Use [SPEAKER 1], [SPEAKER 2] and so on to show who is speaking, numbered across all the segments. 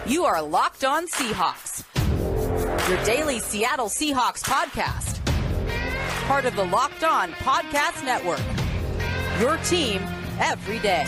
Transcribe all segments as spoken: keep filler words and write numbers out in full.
[SPEAKER 1] You are Locked On Seahawks, your daily Seattle Seahawks podcast. Part of the Locked On Podcast Network, your team every day.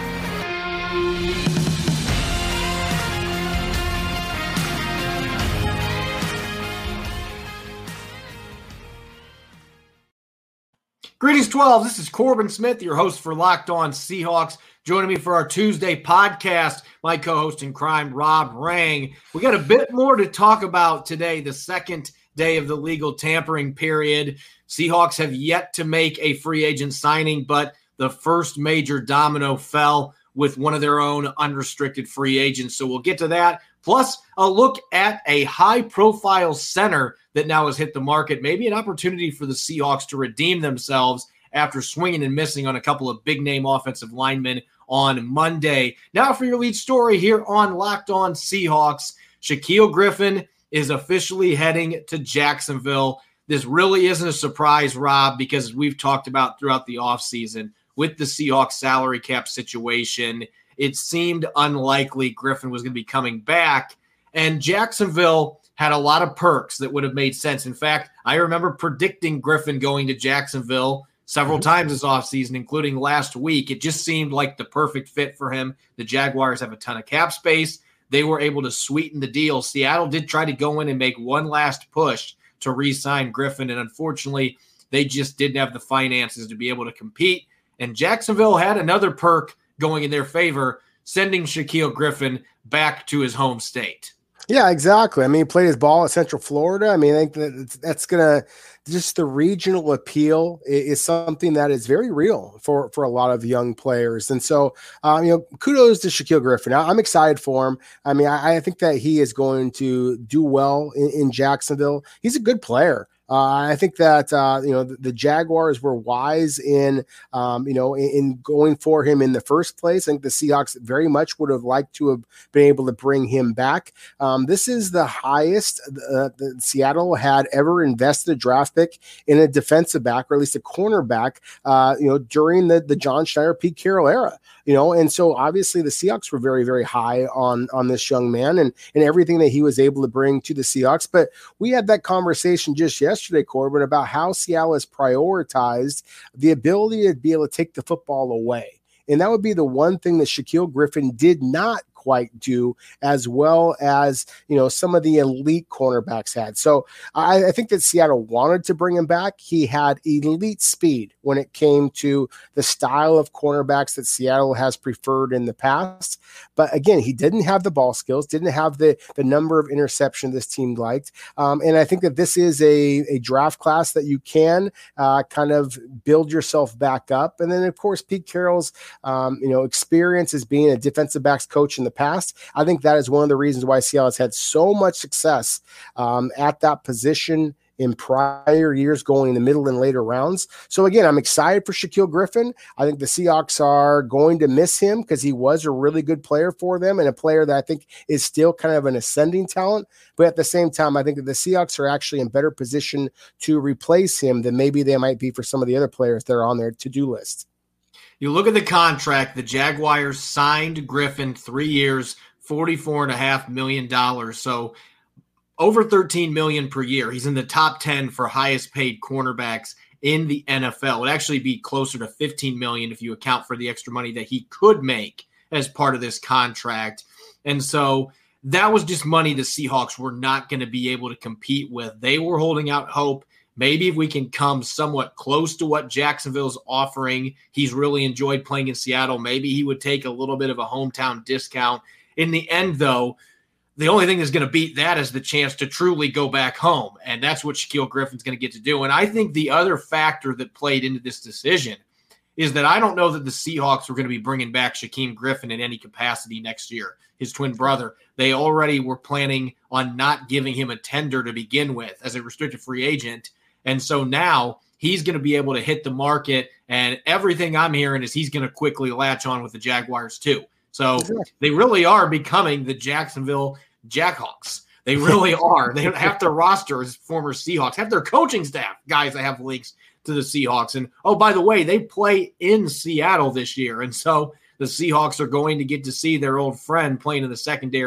[SPEAKER 2] Greetings, twelve. This is Corbin Smith, your host for Locked On Seahawks. Joining me for our Tuesday podcast, my co-host in crime, Rob Rang. We got a bit more to talk about today, the second day of the legal tampering period. Seahawks have yet to make a free agent signing, but the first major domino fell with one of their own unrestricted free agents. So we'll get to that. Plus, a look at a high-profile center that now has hit the market. Maybe an opportunity for the Seahawks to redeem themselves after swinging and missing on a couple of big-name offensive linemen on Monday. Now for your lead story here on Locked On Seahawks. Shaquill Griffin is officially heading to Jacksonville. This really isn't a surprise, Rob, because we've talked about throughout the offseason with the Seahawks salary cap situation. It seemed unlikely Griffin was going to be coming back, and Jacksonville had a lot of perks that would have made sense. In fact, I remember predicting Griffin going to Jacksonville several times this offseason, including last week. It just seemed like the perfect fit for him. The Jaguars have a ton of cap space. They were able to sweeten the deal. Seattle did try to go in and make one last push to re-sign Griffin, and unfortunately, they just didn't have the finances to be able to compete. And Jacksonville had another perk going in their favor, sending Shaquill Griffin back to his home state.
[SPEAKER 3] Yeah, exactly. I mean, he played his ball at Central Florida. I mean, I think that that's going to just the regional appeal is something that is very real for, for a lot of young players. And so, um, you know, kudos to Shaquill Griffin. I, I'm excited for him. I mean, I, I think that he is going to do well in, in Jacksonville. He's a good player. Uh, I think that, uh, you know, the, the Jaguars were wise in, um, you know, in, in going for him in the first place. I think the Seahawks very much would have liked to have been able to bring him back. Um, this is the highest uh, that Seattle had ever invested a draft pick in a defensive back, or at least a cornerback, uh, you know, during the, the John Schneider, Pete Carroll era, you know, and so obviously the Seahawks were very, very high on, on this young man and, and everything that he was able to bring to the Seahawks. But we had that conversation just yesterday. yesterday, Corbin, about how Seattle has prioritized the ability to be able to take the football away. And that would be the one thing that Shaquill Griffin did not quite do as well as, you know, some of the elite cornerbacks had. So I, I think that Seattle wanted to bring him back. He had elite speed when it came to the style of cornerbacks that Seattle has preferred in the past. But again, he didn't have the ball skills, didn't have the, the number of interceptions this team liked. Um, and I think that this is a, a draft class that you can uh, kind of build yourself back up. And then, of course, Pete Carroll's, um, you know, experience as being a defensive backs coach in the past. I think that is one of the reasons why Seattle has had so much success um, at that position in prior years, going in the middle and later rounds. So again, I'm excited for Shaquill Griffin. I think the Seahawks are going to miss him because he was a really good player for them and a player that I think is still kind of an ascending talent. But at the same time, I think that the Seahawks are actually in better position to replace him than maybe they might be for some of the other players that are on their to-do list.
[SPEAKER 2] You look at the contract, the Jaguars signed Griffin three years, forty-four point five million dollars. So over thirteen million dollars per year. He's in the top ten for highest paid cornerbacks in the N F L. It would actually be closer to fifteen million dollars if you account for the extra money that he could make as part of this contract. And so that was just money the Seahawks were not going to be able to compete with. They were holding out hope. Maybe if we can come somewhat close to what Jacksonville's offering, he's really enjoyed playing in Seattle. Maybe he would take a little bit of a hometown discount. In the end, though, the only thing that's going to beat that is the chance to truly go back home. And that's what Shaquill Griffin's going to get to do. And I think the other factor that played into this decision is that I don't know that the Seahawks were going to be bringing back Shaquem Griffin in any capacity next year, his twin brother. They already were planning on not giving him a tender to begin with as a restricted free agent. And so now he's going to be able to hit the market, and everything I'm hearing is he's going to quickly latch on with the Jaguars too. So they really are becoming the Jacksonville Jackhawks. They really are. They have their roster as former Seahawks, have their coaching staff, guys that have links to the Seahawks. And, oh, by the way, they play in Seattle this year. And so the Seahawks are going to get to see their old friend playing in the secondary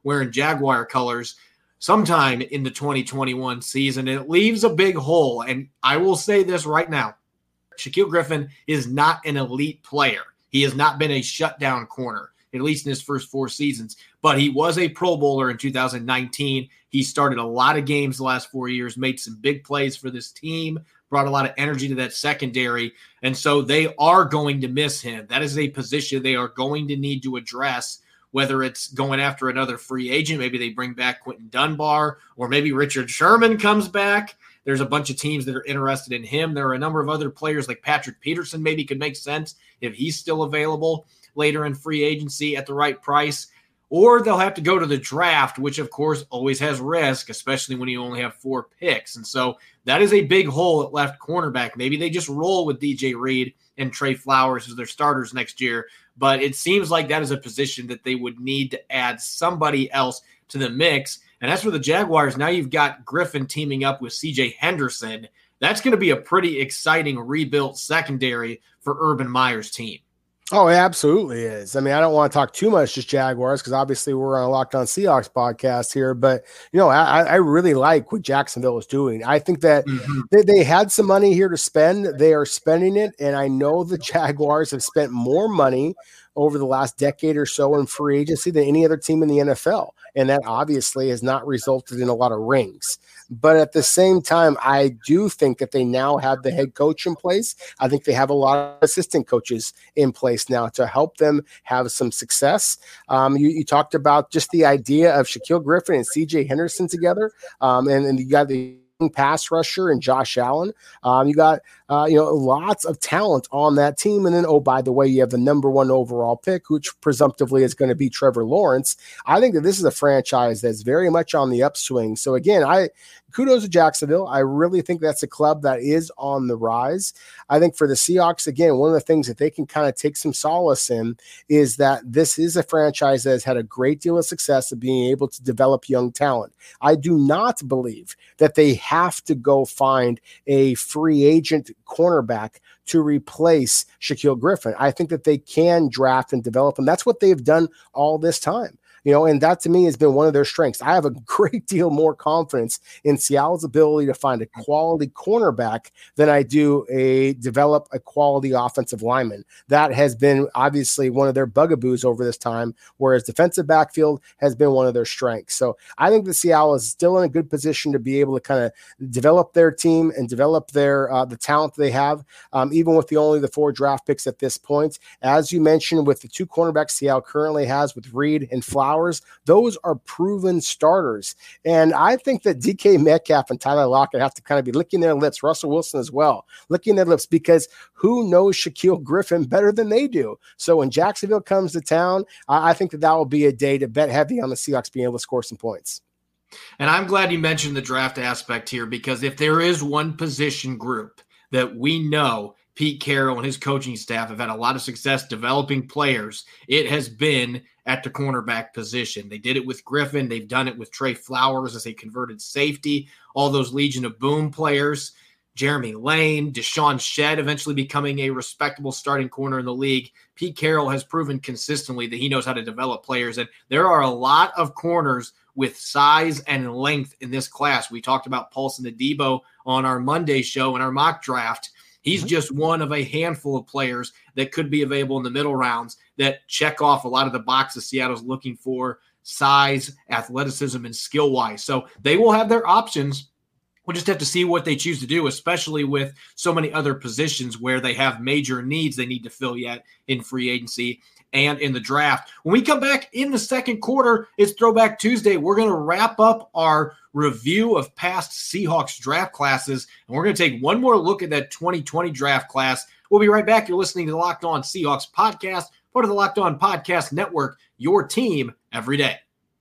[SPEAKER 2] wearing Jaguar colors sometime in the twenty twenty-one season. It leaves a big hole. And I will say this right now. Shaquill Griffin is not an elite player. He has not been a shutdown corner, at least in his first four seasons. But he was a Pro Bowler in two thousand nineteen. He started a lot of games the last four years, made some big plays for this team, brought a lot of energy to that secondary. And so they are going to miss him. That is a position they are going to need to address, whether it's going after another free agent. Maybe they bring back Quentin Dunbar, or maybe Richard Sherman comes back. There's a bunch of teams that are interested in him. There are a number of other players like Patrick Peterson maybe could make sense if he's still available later in free agency at the right price. Or they'll have to go to the draft, which, of course, always has risk, especially when you only have four picks. And so that is a big hole at left cornerback. Maybe they just roll with D J Reed and Trey Flowers as their starters next year. But it seems like that is a position that they would need to add somebody else to the mix. And as for the Jaguars, now you've got Griffin teaming up with C J Henderson. That's going to be a pretty exciting rebuilt secondary for Urban Meyer's team.
[SPEAKER 3] Oh, it absolutely is. I mean, I don't want to talk too much just Jaguars because obviously we're on a Locked On Seahawks podcast here, but you know, I, I really like what Jacksonville is doing. I think that mm-hmm. they, they had some money here to spend. They are spending it. And I know the Jaguars have spent more money over the last decade or so in free agency than any other team in the N F L. And that obviously has not resulted in a lot of rings. But at the same time, I do think that they now have the head coach in place. I think they have a lot of assistant coaches in place now to help them have some success. Um, you, you talked about just the idea of Shaquill Griffin and C J Henderson together. Um, and, and you got the pass rusher and Josh Allen. Um, you got, uh, you know, lots of talent on that team. And then, oh, by the way, you have the number one overall pick, which presumptively is going to be Trevor Lawrence. I think that this is a franchise that's very much on the upswing. So again, I kudos to Jacksonville. I really think that's a club that is on the rise. I think for the Seahawks, again, one of the things that they can kind of take some solace in is that this is a franchise that has had a great deal of success of being able to develop young talent. I do not believe that they have to go find a free agent cornerback to replace Shaquill Griffin. I think that they can draft and develop, and that's what they've done all this time. You know, and that to me has been one of their strengths. I have a great deal more confidence in Seattle's ability to find a quality cornerback than I do a develop a quality offensive lineman. That has been obviously one of their bugaboos over this time, whereas defensive backfield has been one of their strengths. So I think that Seattle is still in a good position to be able to kind of develop their team and develop their uh, the talent they have, um, even with the only the four draft picks at this point. As you mentioned, with the two cornerbacks Seattle currently has with Reed and Flowers, those are proven starters. And I think that D K Metcalf and Tyler Lockett have to kind of be licking their lips, Russell Wilson as well, licking their lips, because who knows Shaquill Griffin better than they do? So when Jacksonville comes to town, I think that that will be a day to bet heavy on the Seahawks being able to score some points.
[SPEAKER 2] And I'm glad you mentioned the draft aspect here, because if there is one position group that we know Pete Carroll and his coaching staff have had a lot of success developing players, it has been at the cornerback position. They did it with Griffin. They've done it with Trey Flowers as a converted safety, all those Legion of Boom players, Jeremy Lane, Deshaun Shedd eventually becoming a respectable starting corner in the league. Pete Carroll has proven consistently that he knows how to develop players, and there are a lot of corners with size and length in this class. We talked about Paulson Adebo on our Monday show in our mock draft. He's just one of a handful of players that could be available in the middle rounds that check off a lot of the boxes Seattle's looking for, size, athleticism, and skill-wise. So they will have their options. We'll just have to see what they choose to do, especially with so many other positions where they have major needs they need to fill yet in free agency and in the draft. When we come back in the second quarter, it's Throwback Tuesday. We're going to wrap up our review of past Seahawks draft classes, and we're going to take one more look at that twenty twenty draft class. We'll be right back. You're listening to the Locked On Seahawks podcast, part of the Locked On Podcast Network, your team every day.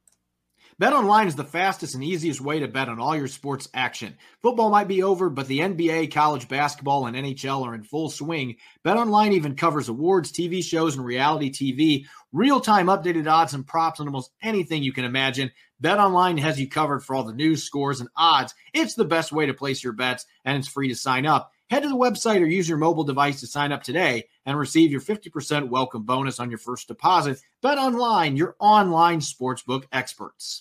[SPEAKER 2] BetOnline is the fastest and easiest way to bet on all your sports action. Football might be over, but the N B A, college basketball, and N H L are in full swing. BetOnline even covers awards, T V shows, and reality T V. Real-time updated odds and props on almost anything you can imagine. BetOnline has you covered for all the news, scores, and odds. It's the best way to place your bets, and it's free to sign up. Head to the website or use your mobile device to sign up today and receive your fifty percent welcome bonus on your first deposit. BetOnline, your online sportsbook experts.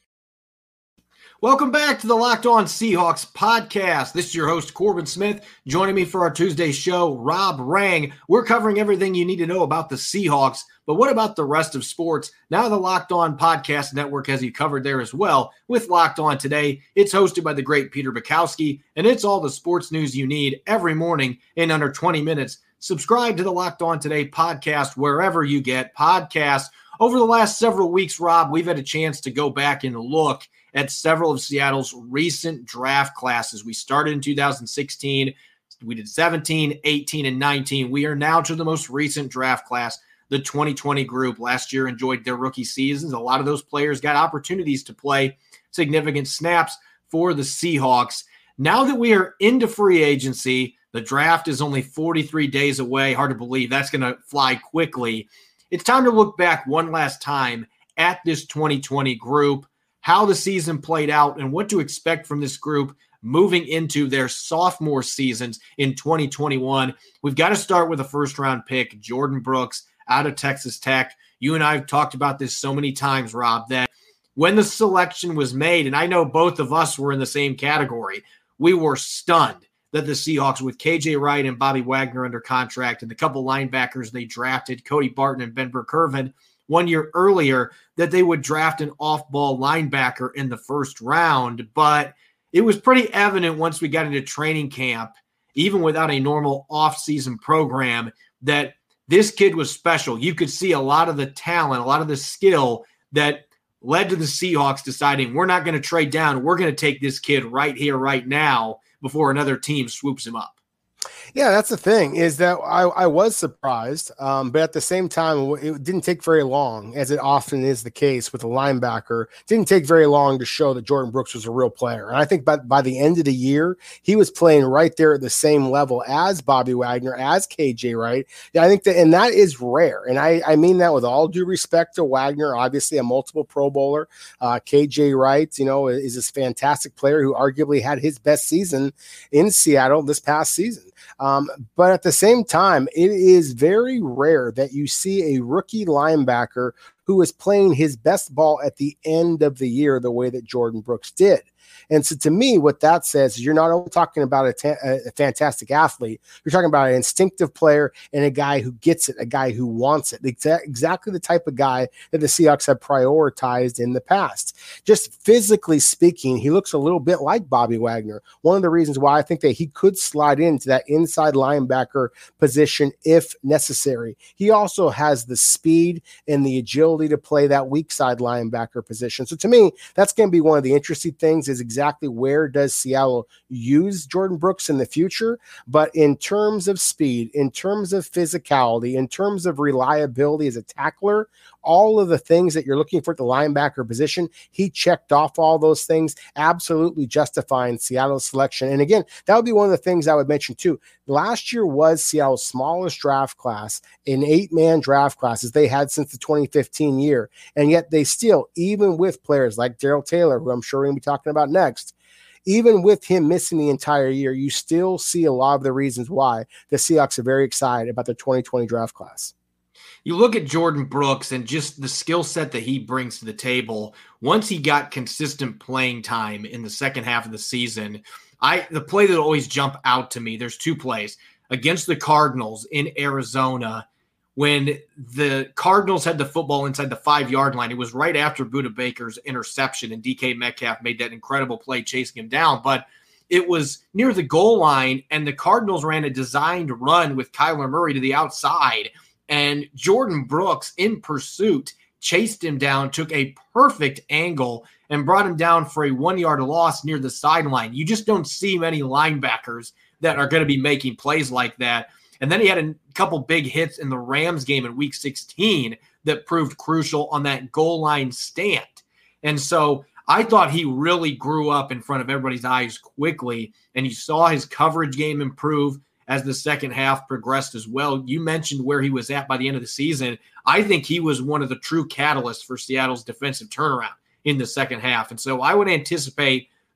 [SPEAKER 2] Welcome back to the Locked On Seahawks podcast. This is your host, Corbin Smith. Joining me for our Tuesday show, Rob Rang. We're covering everything you need to know about the Seahawks, but what about the rest of sports? Now the Locked On Podcast Network has you covered there as well with Locked On Today. It's hosted by the great Peter Bukowski, and it's all the sports news you need every morning in under twenty minutes. Subscribe to the Locked On Today podcast wherever you get podcasts. Over the last several weeks, Rob, we've had a chance to go back and look at several of Seattle's recent draft classes. We started in two thousand sixteen. We did seventeen, eighteen, and nineteen. We are now to the most recent draft class, the twenty twenty group. Last year enjoyed their rookie seasons. A lot of those players got opportunities to play significant snaps for the Seahawks. Now that we are into free agency, the draft is only forty-three days away. Hard to believe that's going to fly quickly. It's time to look back one last time at this twenty twenty group, how the season played out, and what to expect from this group moving into their sophomore seasons in twenty twenty-one. We've got to start with a first-round pick, Jordan Brooks, out of Texas Tech. You and I have talked about this so many times, Rob, that when the selection was made, and I know both of us were in the same category, we were stunned that the Seahawks, with K J Wright and Bobby Wagner under contract and the couple linebackers they drafted, Cody Barton and Ben Burkervin, one year earlier, that they would draft an off-ball linebacker in the first round. But it was pretty evident once we got into training camp, even without a normal off-season program, that this kid was special. You could see a lot of the talent, a lot of the skill that led to the Seahawks deciding we're not going to trade down. We're going to take this kid right here, right now, before another team swoops him up.
[SPEAKER 3] Yeah, that's the thing, is that I, I was surprised, um, but at the same time, it didn't take very long, as it often is the case with a linebacker. It didn't take very long to show that Jordan Brooks was a real player. And I think by, by the end of the year, he was playing right there at the same level as Bobby Wagner, as K J Wright. Yeah, I think that, and that is rare. And I, I mean that with all due respect to Wagner, obviously a multiple Pro Bowler. Uh, K J Wright, you know, is this fantastic player who arguably had his best season in Seattle this past season. Um, but at the same time, it is very rare that you see a rookie linebacker who is playing his best ball at the end of the year the way that Jordan Brooks did. And so to me, what that says is you're not only talking about a, ta- a fantastic athlete, you're talking about an instinctive player and a guy who gets it, a guy who wants it. Exa- exactly the type of guy that the Seahawks have prioritized in the past. Just physically speaking, he looks a little bit like Bobby Wagner. One of the reasons why I think that he could slide into that inside linebacker position if necessary. He also has the speed and the agility to play that weak side linebacker position. So to me, that's going to be one of the interesting things, is exactly where does Seattle use Jordan Brooks in the future. But in terms of speed, in terms of physicality, in terms of reliability as a tackler, all of the things that you're looking for at the linebacker position, he checked off all those things, absolutely justifying Seattle's selection. And again, that would be one of the things I would mention too. Last year was Seattle's smallest draft class, an eight-man draft classes they had since the twenty fifteen year. And yet they still, even with players like Darrell Taylor, who I'm sure we're going to be talking about next, even with him missing the entire year, you still see a lot of the reasons why the Seahawks are very excited about the twenty twenty draft class.
[SPEAKER 2] You look at Jordan Brooks and just the skill set that he brings to the table. Once he got consistent playing time in the second half of the season, I the play that always jump out to me, there's two plays. Against the Cardinals in Arizona, when the Cardinals had the football inside the five-yard line, it was right after Budda Baker's interception, and D K Metcalf made that incredible play chasing him down. But it was near the goal line, and the Cardinals ran a designed run with Kyler Murray to the outside, and Jordan Brooks, in pursuit, chased him down, took a perfect angle, and brought him down for a one-yard loss near the sideline. You just don't see many linebackers that are going to be making plays like that. And then he had a couple big hits in the Rams game in week sixteen that proved crucial on that goal line stand. And so I thought he really grew up in front of everybody's eyes quickly, and you saw his coverage game improve as the second half progressed as well. You mentioned where he was at by the end of the season. I think he was one of the true catalysts for Seattle's defensive turnaround in the second half. And so I would anticipate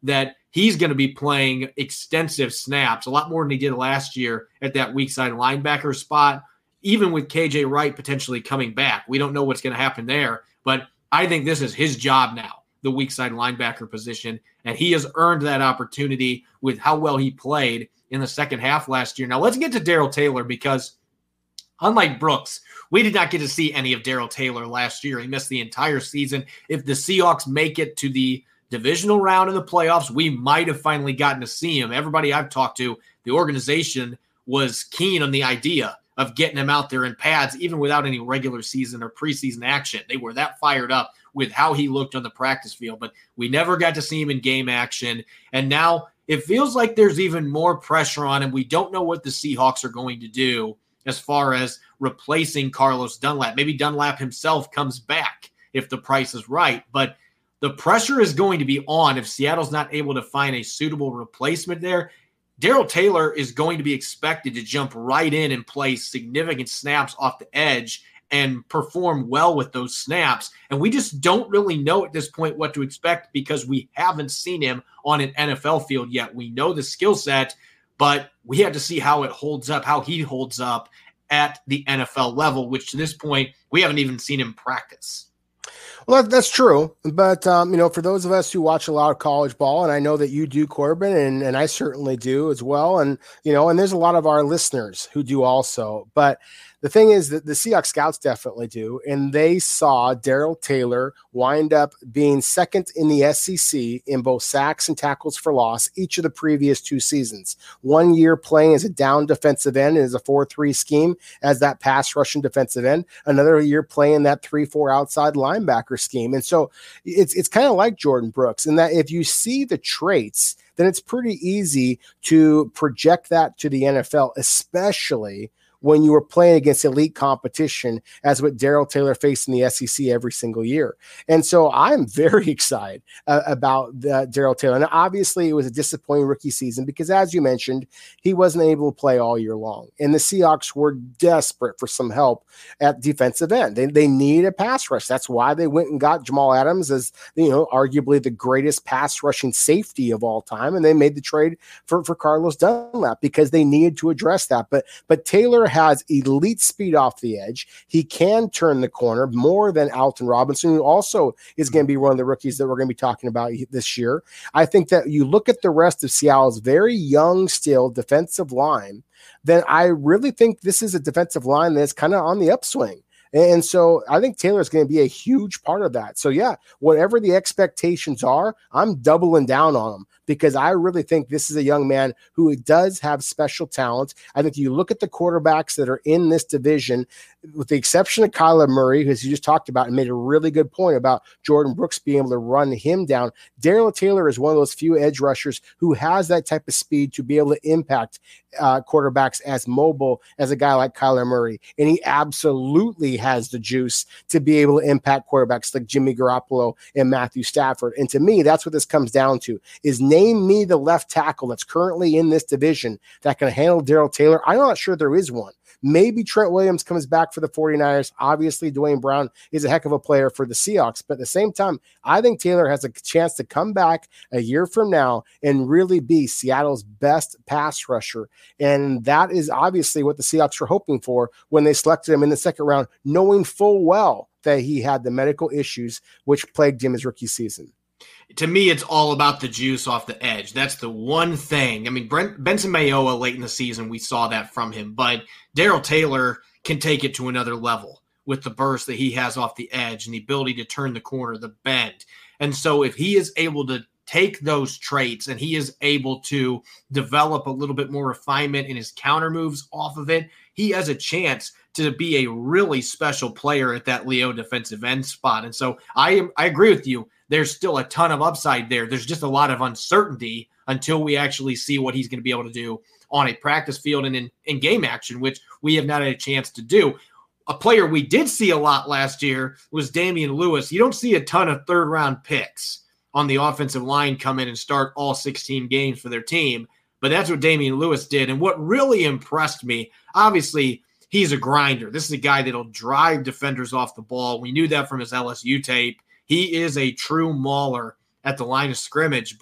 [SPEAKER 2] that he's going to be playing extensive snaps, a lot more than he did last year at that weak side linebacker spot, even with K J Wright potentially coming back. We don't know what's going to happen there, but I think this is his job now, the weak side linebacker position, and he has earned that opportunity with how well he played in the second half last year. Now let's get to Darrell Taylor, because unlike Brooks, we did not get to see any of Darrell Taylor last year. He missed the entire season. If the Seahawks make it to the divisional round of the playoffs, we might have finally gotten to see him. Everybody I've talked to, the organization was keen on the idea of getting him out there in pads, even without any regular season or preseason action. They were that fired up with how he looked on the practice field, but we never got to see him in game action. And now it feels like there's even more pressure on him. We don't know what the Seahawks are going to do as far as replacing Carlos Dunlap. Maybe Dunlap himself comes back if the price is right, but the pressure is going to be on if Seattle's not able to find a suitable replacement there. Darrell Taylor is going to be expected to jump right in and play significant snaps off the edge and perform well with those snaps. And we just don't really know at this point what to expect, because we haven't seen him on an N F L field yet. We know the skill set, but we have to see how it holds up, how he holds up at the N F L level, which to this point, we haven't even seen him practice.
[SPEAKER 3] Well, that's true. But, um, you know, for those of us who watch a lot of college ball, and I know that you do, Corbin, and, and I certainly do as well. And, you know, and there's a lot of our listeners who do also. But the thing is that the Seahawks scouts definitely do, and they saw Darrell Taylor wind up being second in the S E C in both sacks and tackles for loss each of the previous two seasons. One year playing as a down defensive end as a four three scheme as that pass rushing defensive end. Another year playing that three four outside linebacker scheme. And so it's it's kind of like Jordan Brooks in that if you see the traits, then it's pretty easy to project that to the N F L, especially when you were playing against elite competition, as what Darrell Taylor faced in the S E C every single year. And so I'm very excited uh, about the Darrell Taylor. And obviously it was a disappointing rookie season because, as you mentioned, he wasn't able to play all year long. And the Seahawks were desperate for some help at defensive end. They, they need a pass rush. That's why they went and got Jamal Adams as, you know, arguably the greatest pass rushing safety of all time. And they made the trade for, for Carlos Dunlap because they needed to address that. But, but Taylor has elite speed off the edge. He can turn the corner more than Alton Robinson, who also is going to be one of the rookies that we're going to be talking about this year. I think that you look at the rest of Seattle's very young still defensive line, then I really think this is a defensive line that's kind of on the upswing. And so I think Taylor is going to be a huge part of that. So, yeah, whatever the expectations are, I'm doubling down on him because I really think this is a young man who does have special talent. I think you look at the quarterbacks that are in this division, with the exception of Kyler Murray, as you just talked about and made a really good point about Jordan Brooks being able to run him down. Darrell Taylor is one of those few edge rushers who has that type of speed to be able to impact uh, quarterbacks as mobile as a guy like Kyler Murray. And he absolutely has the juice to be able to impact quarterbacks like Jimmy Garoppolo and Matthew Stafford. And to me, that's what this comes down to, is name me the left tackle that's currently in this division that can handle Darrell Taylor. I'm not sure there is one. Maybe Trent Williams comes back for the 49ers. Obviously, Dwayne Brown is a heck of a player for the Seahawks. But at the same time, I think Taylor has a chance to come back a year from now and really be Seattle's best pass rusher. And that is obviously what the Seahawks were hoping for when they selected him in the second round, knowing full well that he had the medical issues which plagued him his rookie season.
[SPEAKER 2] To me, it's all about the juice off the edge. That's the one thing. I mean, Brent, Benson Mayowa late in the season, we saw that from him. But Darrell Taylor can take it to another level with the burst that he has off the edge and the ability to turn the corner, the bend. And so if he is able to take those traits and he is able to develop a little bit more refinement in his counter moves off of it, he has a chance to be a really special player at that Leo defensive end spot. And so I I agree with you. There's still a ton of upside there. There's just a lot of uncertainty until we actually see what he's going to be able to do on a practice field and in, in game action, which we have not had a chance to do. A player we did see a lot last year was Damian Lewis. You don't see a ton of third round picks on the offensive line come in and start all sixteen games for their team. But that's what Damian Lewis did. And what really impressed me, obviously, he's a grinder. This is a guy that'll drive defenders off the ball. We knew that from his L S U tape. He is a true mauler at the line of scrimmage. But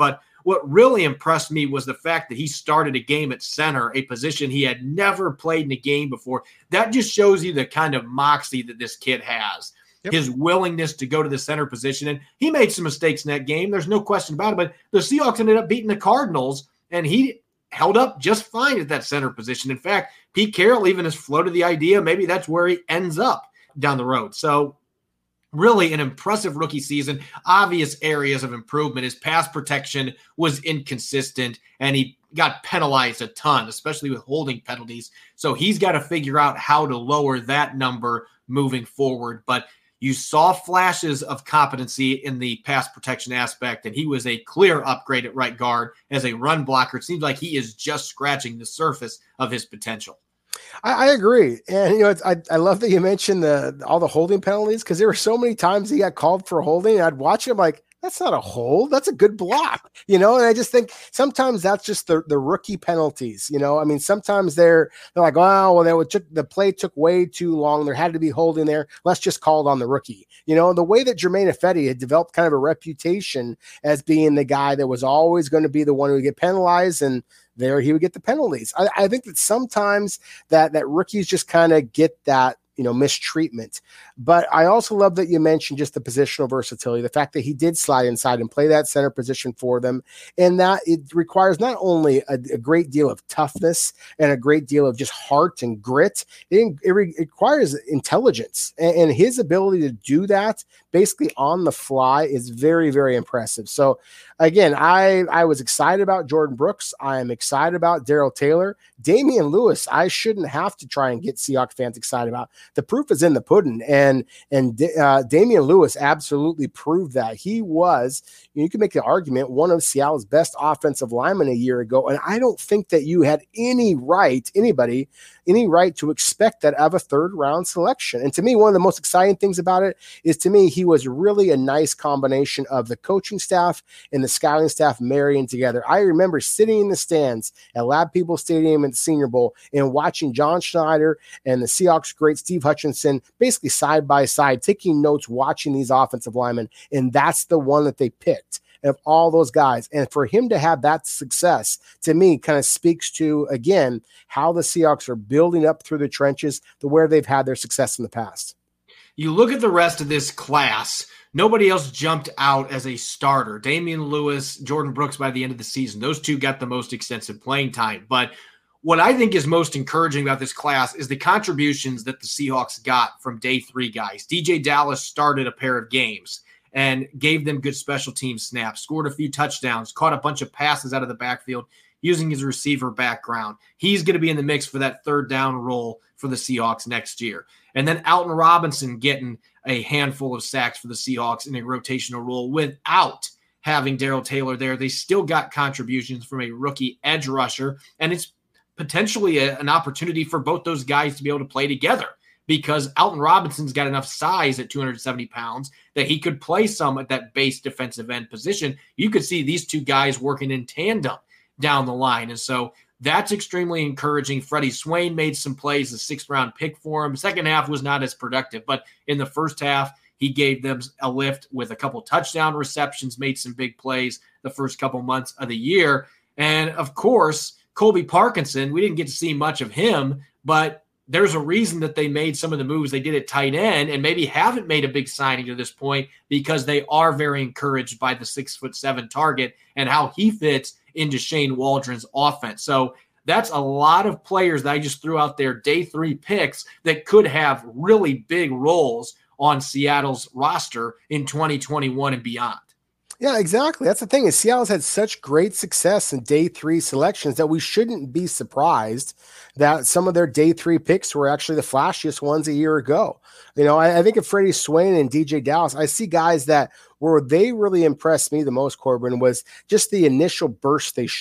[SPEAKER 2] what really impressed me was the fact that he started a game at center, a position he had never played in a game before. That just shows you the kind of moxie that this kid has. Yep. His willingness to go to the center position. And he made some mistakes in that game. There's no question about it. But the Seahawks ended up beating the Cardinals, and he held up just fine at that center position. In fact, Pete Carroll even has floated the idea maybe that's where he ends up down the road. So really an impressive rookie season. Obvious areas of improvement. His pass protection was inconsistent, and he got penalized a ton, especially with holding penalties. So he's got to figure out how to lower that number moving forward. But you saw flashes of competency in the pass protection aspect, and he was a clear upgrade at right guard as a run blocker. It seems like he is just scratching the surface of his potential.
[SPEAKER 3] I, I agree. And, you know, it's, I, I love that you mentioned the all the holding penalties, because there were so many times he got called for holding. And I'd watch him like, that's not a hold. That's a good block, you know? And I just think sometimes that's just the, the rookie penalties, you know? I mean, sometimes they're, they're like, oh, well, they would took, the play took way too long. There had to be holding there. Let's just call it on the rookie. You know, the way that Germain Ifedi had developed kind of a reputation as being the guy that was always going to be the one who would get penalized, and there he would get the penalties. I, I think that sometimes that, that rookies just kind of get that, you know, mistreatment. But I also love that you mentioned just the positional versatility, the fact that he did slide inside and play that center position for them, and that it requires not only a, a great deal of toughness and a great deal of just heart and grit, it, it, re, it requires intelligence, and, and his ability to do that basically on the fly is very, very impressive. So again, I, I was excited about Jordan Brooks. I am excited about Darrell Taylor. Damian Lewis, I shouldn't have to try and get Seahawks fans excited about. The proof is in the pudding, and and uh, Damian Lewis absolutely proved that. He was, you can make the argument, one of Seattle's best offensive linemen a year ago, and I don't think that you had any right, anybody, any right to expect that of a third-round selection. And to me, one of the most exciting things about it is, to me, he was really a nice combination of the coaching staff and the scouting staff marrying together. I remember sitting in the stands at Lab People Stadium at the Senior Bowl and watching John Schneider and the Seahawks great Steve Hutchinson basically side by side, taking notes, watching these offensive linemen, and that's the one that they picked of all those guys. And for him to have that success, to me, kind of speaks to, again, how the Seahawks are building up through the trenches to where they've had their success in the past.
[SPEAKER 2] You look at the rest of this class, nobody else jumped out as a starter. Damian Lewis, Jordan Brooks by the end of the season, those two got the most extensive playing time. But what I think is most encouraging about this class is the contributions that the Seahawks got from day three guys. D J Dallas started a pair of games and gave them good special team snaps, scored a few touchdowns, caught a bunch of passes out of the backfield using his receiver background. He's going to be in the mix for that third down role for the Seahawks next year. And then Alton Robinson getting a handful of sacks for the Seahawks in a rotational role without having Darrell Taylor there. They still got contributions from a rookie edge rusher, and it's potentially a, an opportunity for both those guys to be able to play together, because Alton Robinson's got enough size at two hundred seventy pounds that he could play some at that base defensive end position. You could see these two guys working in tandem down the line. And so that's extremely encouraging. Freddie Swain made some plays, a sixth round pick for him. Second half was not as productive, but in the first half, he gave them a lift with a couple touchdown receptions, made some big plays the first couple months of the year. And of course, Colby Parkinson, we didn't get to see much of him, but there's a reason that they made some of the moves they did at tight end and maybe haven't made a big signing to this point, because they are very encouraged by the six foot seven target and how he fits into Shane Waldron's offense. So that's a lot of players that I just threw out there, day three picks that could have really big roles on Seattle's roster in twenty twenty-one and beyond.
[SPEAKER 3] Yeah, exactly. That's the thing, is Seattle's had such great success in day three selections that we shouldn't be surprised that some of their day three picks were actually the flashiest ones a year ago. You know, I, I think of Freddie Swain and D J Dallas. I see guys that where they really impressed me the most, Corbin, was just the initial burst they showed.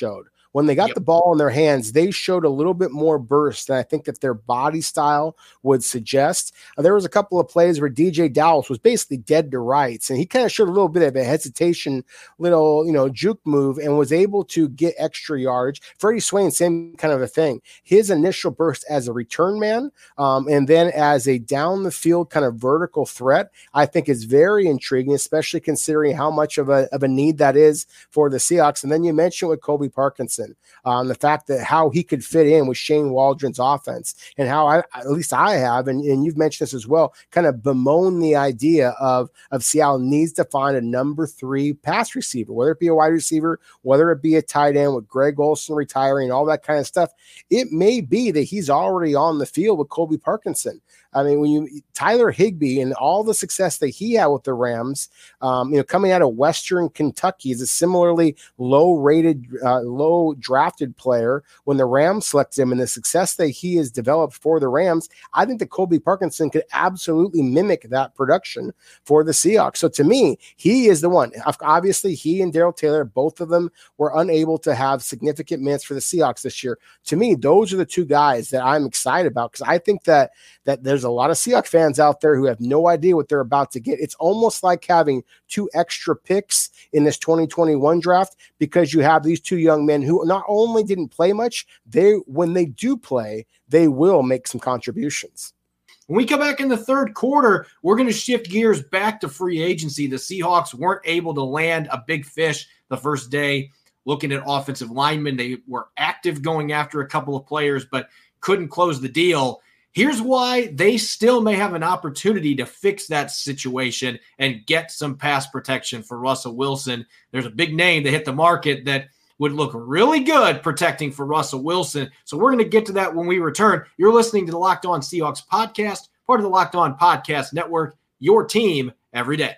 [SPEAKER 3] When they got
[SPEAKER 2] Yep.
[SPEAKER 3] the ball in their hands, they showed a little bit more burst than I think that their body style would suggest. Uh, there was a couple of plays where D J Dallas was basically dead to rights, and he kind of showed a little bit of a hesitation, little, you know, juke move, and was able to get extra yardage. Freddie Swain, same kind of a thing. His initial burst as a return man, um, and then as a down the field kind of vertical threat, I think is very intriguing, especially considering how much of a, of a need that is for the Seahawks. And then you mentioned with Colby Parkinson, um, the fact that how he could fit in with Shane Waldron's offense, and how I, at least I have, and, and you've mentioned this as well, kind of bemoan the idea of, of Seattle needs to find a number three pass receiver, whether it be a wide receiver, whether it be a tight end with Greg Olsen retiring, all that kind of stuff. It may be that he's already on the field with Colby Parkinson. I mean, when you Tyler Higbee and all the success that he had with the Rams, um, you know, coming out of Western Kentucky is a similarly low-rated, uh, low-drafted player. When the Rams selected him and the success that he has developed for the Rams, I think that Colby Parkinson could absolutely mimic that production for the Seahawks. So to me, he is the one. Obviously, he and Darrell Taylor, both of them were unable to have significant minutes for the Seahawks this year. To me, those are the two guys that I'm excited about, because I think that that there's a lot of Seahawks fans out there who have no idea what they're about to get. It's almost like having two extra picks in this twenty twenty-one draft, because you have these two young men who not only didn't play much, they when they do play, they will make some contributions.
[SPEAKER 2] When we come back in the third quarter, we're going to shift gears back to free agency. The Seahawks weren't able to land a big fish the first day. Looking at offensive linemen, they were active going after a couple of players, but couldn't close the deal. Here's why they still may have an opportunity to fix that situation and get some pass protection for Russell Wilson. There's a big name that hit the market that would look really good protecting for Russell Wilson. So we're going to get to that when we return. You're listening to the Locked On Seahawks podcast, part of the Locked On Podcast Network, your team every day.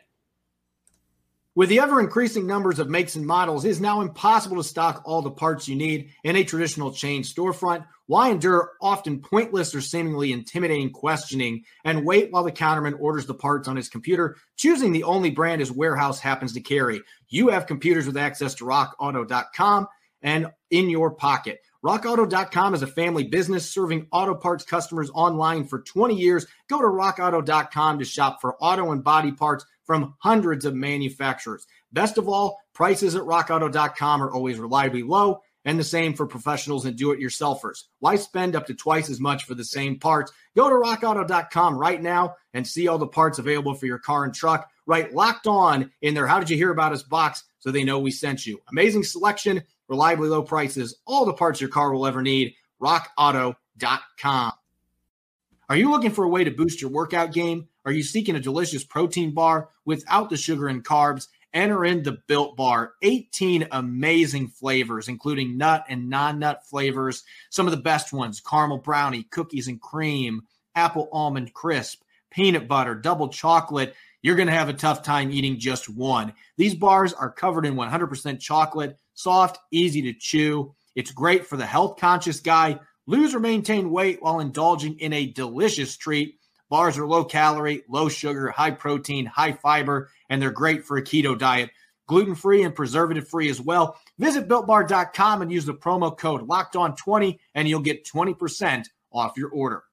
[SPEAKER 2] With the ever-increasing numbers of makes and models, it is now impossible to stock all the parts you need in a traditional chain storefront. Why endure often pointless or seemingly intimidating questioning and wait while the counterman orders the parts on his computer, choosing the only brand his warehouse happens to carry? You have computers with access to rock auto dot com and in your pocket. rock auto dot com is a family business serving auto parts customers online for twenty years. Go to rock auto dot com to shop for auto and body parts from hundreds of manufacturers. Best of all, prices at rock auto dot com are always reliably low, and the same for professionals and do-it-yourselfers. Why spend up to twice as much for the same parts? Go to rock auto dot com right now and see all the parts available for your car and truck. Write Locked On in their How Did You Hear About Us box so they know we sent you. Amazing selection, reliably low prices, all the parts your car will ever need. rock auto dot com. Are you looking for a way to boost your workout game? Are you seeking a delicious protein bar without the sugar and carbs? Enter in the Built Bar. eighteen amazing flavors, including nut and non-nut flavors. Some of the best ones: caramel brownie, cookies and cream, apple almond crisp, peanut butter, double chocolate. You're going to have a tough time eating just one. These bars are covered in one hundred percent chocolate, soft, easy to chew. It's great for the health-conscious guy. Lose or maintain weight while indulging in a delicious treat. Bars are low calorie, low sugar, high protein, high fiber, and they're great for a keto diet. Gluten-free and preservative-free as well. Visit built bar dot com and use the promo code locked on twenty, and you'll get twenty percent off your order.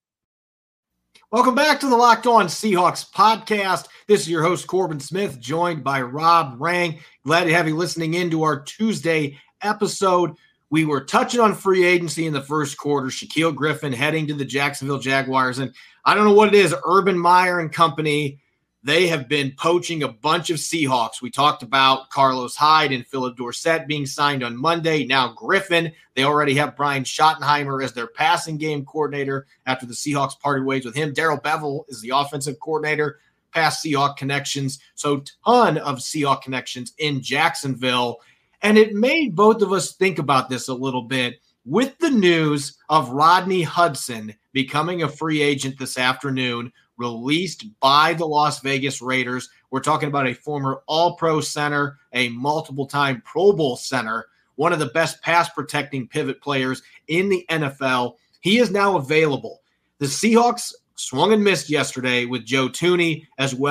[SPEAKER 2] Welcome back to the Locked On Seahawks podcast. This is your host, Corbin Smith, joined by Rob Rang. Glad to have you listening in to our Tuesday episode. We were touching on free agency in the first quarter. Shaquill Griffin heading to the Jacksonville Jaguars. And I don't know what it is, Urban Meyer and company, they have been poaching a bunch of Seahawks. We talked about Carlos Hyde and Philip Dorsett being signed on Monday. Now Griffin, they already have Brian Schottenheimer as their passing game coordinator after the Seahawks parted ways with him. Darrell Bevell is the offensive coordinator, past Seahawk connections. So ton of Seahawk connections in Jacksonville. And it made both of us think about this a little bit with the news of Rodney Hudson becoming a free agent this afternoon, released by the Las Vegas Raiders. We're talking about a former All-Pro center, a multiple-time Pro Bowl center, one of the best pass-protecting pivot players in the N F L. He is now available. The Seahawks swung and missed yesterday with Joe Thuney as well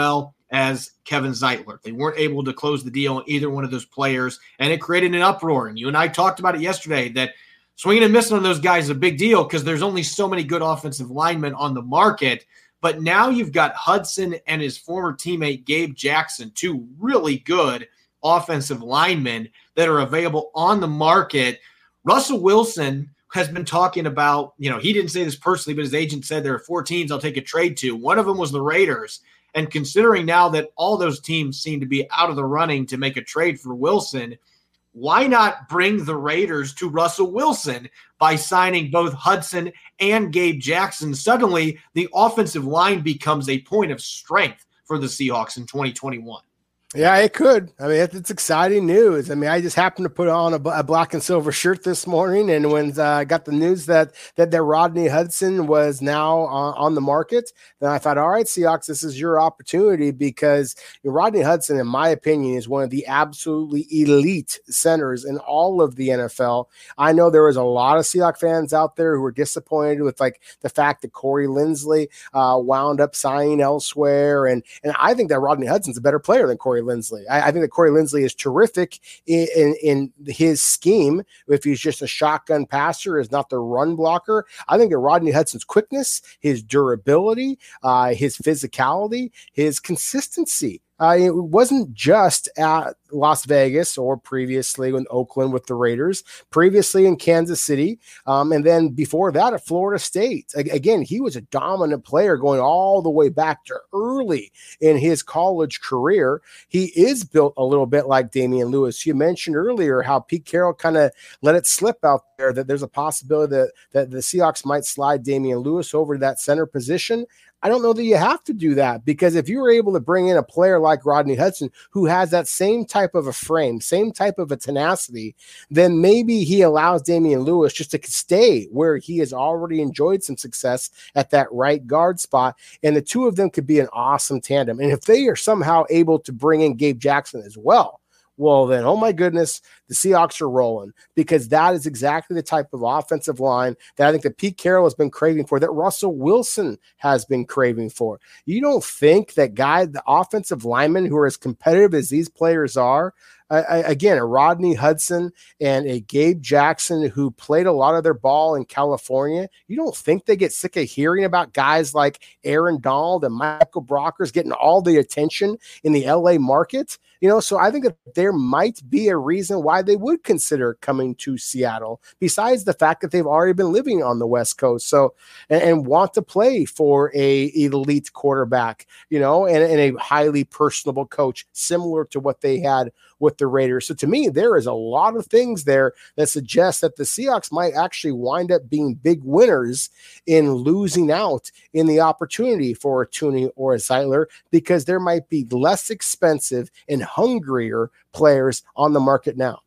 [SPEAKER 2] as Kevin Zeitler. They weren't able to close the deal on either one of those players, and it created an uproar. And you and I talked about it yesterday that swinging and missing on those guys is a big deal because there's only so many good offensive linemen on the market. But now you've got Hudson and his former teammate Gabe Jackson, two really good offensive linemen that are available on the market. Russell Wilson has been talking about, you know, he didn't say this personally, but his agent said there are four teams I'll take a trade to. One of them was the Raiders. And considering now that all those teams seem to be out of the running to make a trade for Wilson, why not bring the Raiders to Russell Wilson by signing both Hudson and Gabe Jackson? Suddenly, the offensive line becomes a point of strength for the Seahawks in twenty twenty-one.
[SPEAKER 3] Yeah, it could. I mean, it's exciting news. I mean, I just happened to put on a, a black and silver shirt this morning, and when uh, I got the news that that that Rodney Hudson was now on, on the market, then I thought, all right, Seahawks, this is your opportunity because Rodney Hudson, in my opinion, is one of the absolutely elite centers in all of the N F L. I know there was a lot of Seahawks fans out there who were disappointed with like the fact that Corey Linsley uh, wound up signing elsewhere, and and I think that Rodney Hudson's a better player than Corey Linsley. I, I think that Corey Linsley is terrific in, in, in his scheme. If he's just a shotgun passer, is not the run blocker. I think that Rodney Hudson's quickness, his durability, uh, his physicality, his consistency. Uh, it wasn't just at Las Vegas or previously in Oakland with the Raiders, previously in Kansas City, um, and then before that at Florida State. Again, he was a dominant player going all the way back to early in his college career. He is built a little bit like Damian Lewis. You mentioned earlier how Pete Carroll kind of let it slip out there that there's a possibility that, that the Seahawks might slide Damian Lewis over to that center position. I don't know that you have to do that because if you were able to bring in a player like Rodney Hudson who has that same type of a frame, same type of a tenacity, then maybe he allows Damian Lewis just to stay where he has already enjoyed some success at that right guard spot. And the two of them could be an awesome tandem. And if they are somehow able to bring in Gabe Jackson as well, well, then, oh my goodness, the Seahawks are rolling because that is exactly the type of offensive line that I think that Pete Carroll has been craving for, that Russell Wilson has been craving for. You don't think that guy, the offensive linemen who are as competitive as these players are, uh, again, a Rodney Hudson and a Gabe Jackson who played a lot of their ball in California, you don't think they get sick of hearing about guys like Aaron Donald and Michael Brockers getting all the attention in the L A market? You know, so I think that there might be a reason why they would consider coming to Seattle, besides the fact that they've already been living on the West Coast. So, and, and want to play for a elite quarterback, you know, and, and a highly personable coach, similar to what they had with the Raiders. So to me, there is a lot of things there that suggest that the Seahawks might actually wind up being big winners in losing out in the opportunity for a Tooney or a Zeitler, because there might be less expensive and hungrier players on the market now.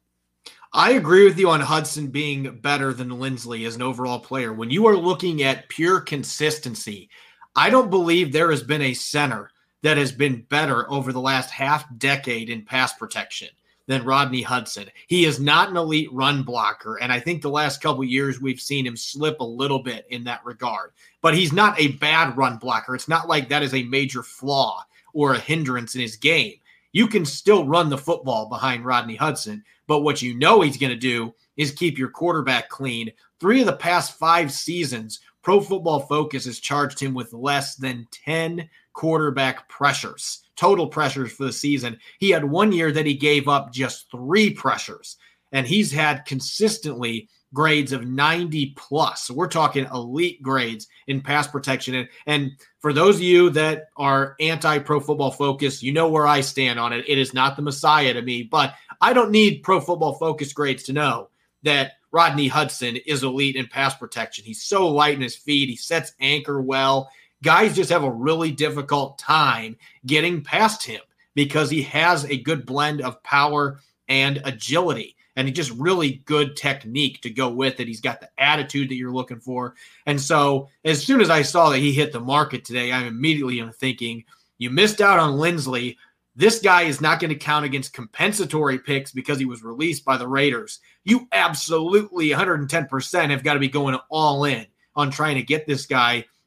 [SPEAKER 2] I agree with you on Hudson being better than Linsley as an overall player. When you are looking at pure consistency, I don't believe there has been a center that has been better over the last half decade in pass protection than Rodney Hudson. He is not an elite run blocker, and I think the last couple of years we've seen him slip a little bit in that regard. But he's not a bad run blocker. It's not like that is a major flaw or a hindrance in his game. You can still run the football behind Rodney Hudson, but what you know he's going to do is keep your quarterback clean. Three of the past five seasons, Pro Football Focus has charged him with less than ten quarterback pressures, total pressures for the season. He had one year that he gave up just three pressures, and he's had consistently grades of ninety plus. So we're talking elite grades in pass protection. And, and for those of you that are anti-Pro Football Focus, you know where I stand on it. It is not the Messiah to me, but I don't need Pro Football Focus grades to know that Rodney Hudson is elite in pass protection. He's so light in his feet. He sets anchor well. Guys just have a really difficult time getting past him because he has a good blend of power and agility, and he just really good technique to go with it. He's got the attitude that you're looking for. And so as soon as I saw that he hit the market today, I'm immediately thinking, you missed out on Linsley. This guy is not going to count against compensatory picks because he was released by the Raiders. You absolutely one hundred ten percent have got to be going all in on trying to get this guy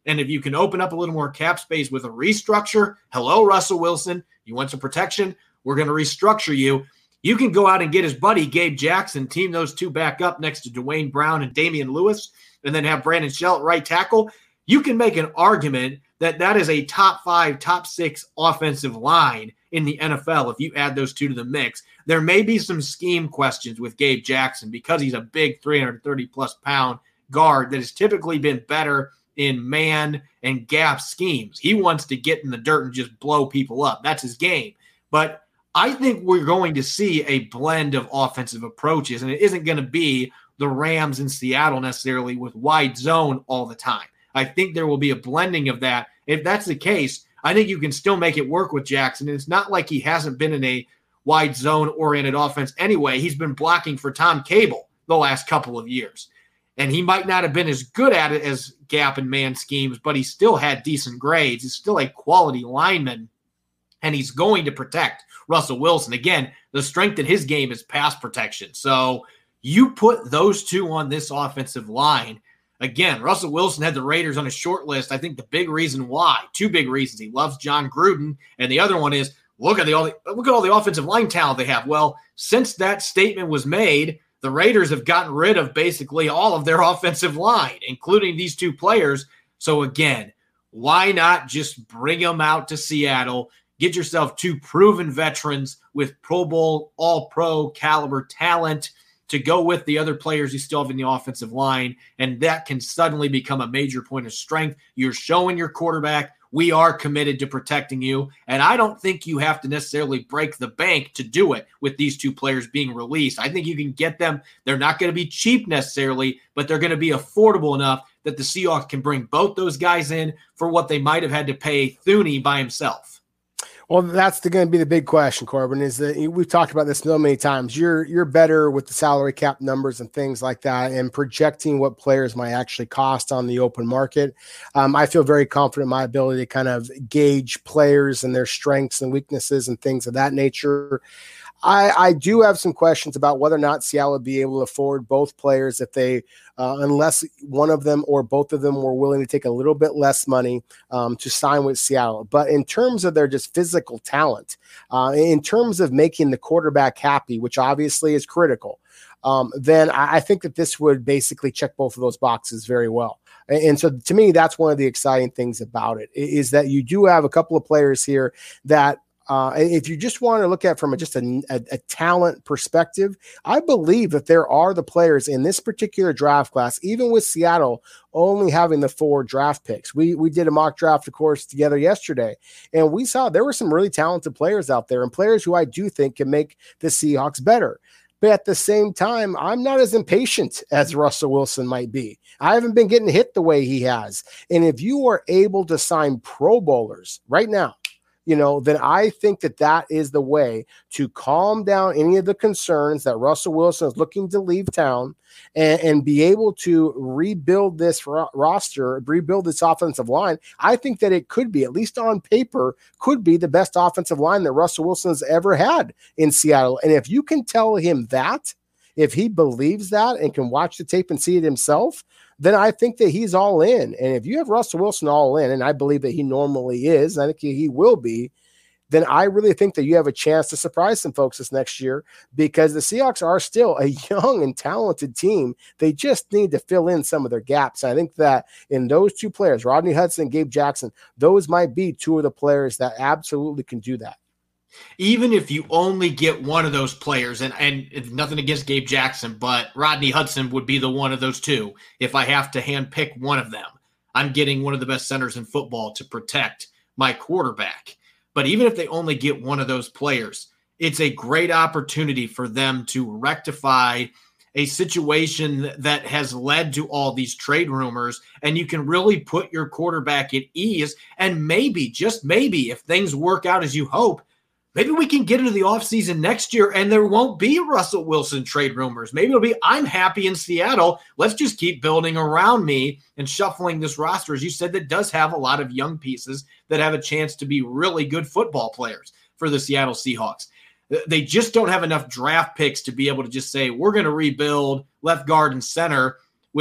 [SPEAKER 2] And if you can open up a little more cap space with a restructure, hello, Russell Wilson, you want some protection? We're going to restructure you. You can go out and get his buddy, Gabe Jackson, team those two back up next to Dwayne Brown and Damian Lewis, and then have Brandon Shell at right tackle. You can make an argument that that is a top five, top six offensive line in the N F L if you add those two to the mix. There may be some scheme questions with Gabe Jackson because he's a big three hundred thirty plus pound guard that has typically been better in man and gap schemes. He wants to get in the dirt and just blow people up. That's his game. But I think we're going to see a blend of offensive approaches, and it isn't going to be the Rams in Seattle necessarily with wide zone all the time. I think there will be a blending of that. If that's the case, I think you can still make it work with Jackson. And it's not like he hasn't been in a wide zone-oriented offense anyway. He's been blocking for Tom Cable the last couple of years. And he might not have been as good at it as gap and man schemes, but he still had decent grades. He's still a quality lineman, and he's going to protect Russell Wilson. Again, the strength in his game is pass protection. So you put those two on this offensive line. Again, Russell Wilson had the Raiders on his short list. I think the big reason why, two big reasons. He loves John Gruden, and the other one is look at the all the, look at all the offensive line talent they have. Well, since that statement was made, the Raiders have gotten rid of basically all of their offensive line, including these two players. So again, why not just bring them out to Seattle? Get yourself two proven veterans with Pro Bowl, all-pro caliber talent to go with the other players you still have in the offensive line, and that can suddenly become a major point of strength. You're showing your quarterback, we are committed to protecting you, and I don't think you have to necessarily break the bank to do it with these two players being released. I think you can get them. They're not going to be cheap necessarily, but they're going to be affordable enough that the Seahawks can bring both those guys in for what they might have had to pay Thuney by himself.
[SPEAKER 3] Well, that's going to be the big question, Corbin, is that we've talked about this so many times. You're you're better with the salary cap numbers and things like that and projecting what players might actually cost on the open market. Um, I feel very confident in my ability to kind of gauge players and their strengths and weaknesses and things of that nature. I, I do have some questions about whether or not Seattle would be able to afford both players if they, uh, unless one of them or both of them were willing to take a little bit less money um, to sign with Seattle. But in terms of their just physical talent, uh, in terms of making the quarterback happy, which obviously is critical, um, then I, I think that this would basically check both of those boxes very well. And, and so to me, that's one of the exciting things about it is that you do have a couple of players here that, Uh, if you just want to look at from a, just a, a, a talent perspective, I believe that there are the players in this particular draft class, even with Seattle only having the four draft picks. We we did a mock draft, of course, together yesterday, and we saw there were some really talented players out there and players who I do think can make the Seahawks better. But at the same time, I'm not as impatient as Russell Wilson might be. I haven't been getting hit the way he has. And if you are able to sign Pro Bowlers right now, you know, then I think that that is the way to calm down any of the concerns that Russell Wilson is looking to leave town and, and be able to rebuild this ro- roster, rebuild this offensive line. I think that it could be, at least on paper, could be the best offensive line that Russell Wilson has ever had in Seattle. And if you can tell him that, if he believes that and can watch the tape and see it himself, then I think that he's all in. And if you have Russell Wilson all in, and I believe that he normally is, I think he, he will be, then I really think that you have a chance to surprise some folks this next year because the Seahawks are still a young and talented team. They just need to fill in some of their gaps. And I think that in those two players, Rodney Hudson and Gabe Jackson, those might be two of the players that absolutely can do that.
[SPEAKER 2] Even if you only get one of those players, and, and nothing against Gabe Jackson, but Rodney Hudson would be the one of those two. If I have to handpick one of them, I'm getting one of the best centers in football to protect my quarterback. But even if they only get one of those players, it's a great opportunity for them to rectify a situation that has led to all these trade rumors, and you can really put your quarterback at ease. And maybe, just maybe, if things work out as you hope, maybe we can get into the offseason next year and there won't be Russell Wilson trade rumors. Maybe it'll be, I'm happy in Seattle. Let's just keep building around me and shuffling this roster, as you said, that does have a lot of young pieces that have a chance to be really good football players for the Seattle Seahawks. They just don't have enough draft picks to be able to just say, we're going to rebuild left guard and center with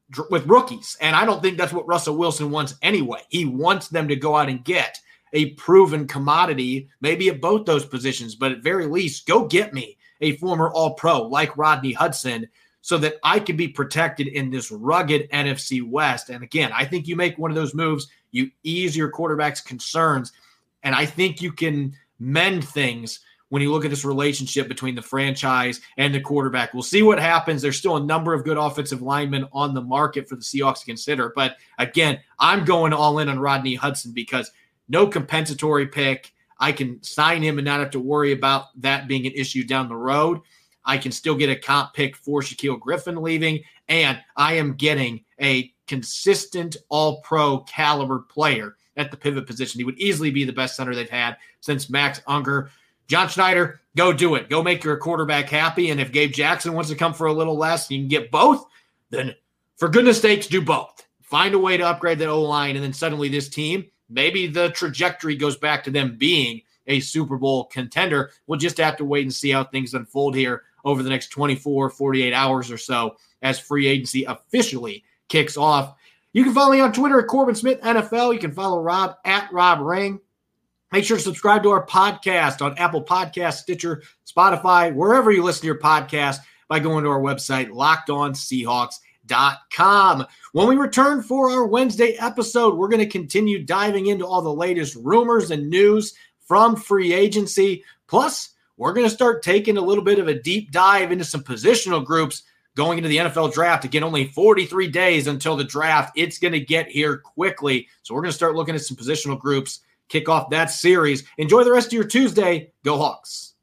[SPEAKER 2] with rookies. And I don't think that's what Russell Wilson wants anyway. He wants them to go out and get a proven commodity, maybe at both those positions, but at very least, go get me a former All-Pro like Rodney Hudson so that I can be protected in this rugged N F C West. And again, I think you make one of those moves, you ease your quarterback's concerns, and I think you can mend things when you look at this relationship between the franchise and the quarterback. We'll see what happens. There's still a number of good offensive linemen on the market for the Seahawks to consider. But again, I'm going all in on Rodney Hudson because no compensatory pick. I can sign him and not have to worry about that being an issue down the road. I can still get a comp pick for Shaquille Griffin leaving, and I am getting a consistent all-pro caliber player at the pivot position. He would easily be the best center they've had since Max Unger. John Schneider, go do it. Go make your quarterback happy. And if Gabe Jackson wants to come for a little less, you can get both, then for goodness sakes, do both. Find a way to upgrade that O-line, and then suddenly this team, maybe the trajectory goes back to them being a Super Bowl contender. We'll just have to wait and see how things unfold here over the next twenty-four, forty-eight hours or so as free agency officially kicks off. You can follow me on Twitter at Corbin Smith N F L. You can follow Rob at Rob Ring. Make sure to subscribe to our podcast on Apple Podcasts, Stitcher, Spotify, wherever you listen to your podcast by going to our website, locked on seahawks dot com. When we return for our Wednesday episode, we're going to continue diving into all the latest rumors and news from free agency. Plus, we're going to start taking a little bit of a deep dive into some positional groups going into the N F L draft. Again, only forty-three days until the draft. It's going to get here quickly. So we're going to start looking at some positional groups, kick off that series. Enjoy the rest of your Tuesday. Go Hawks.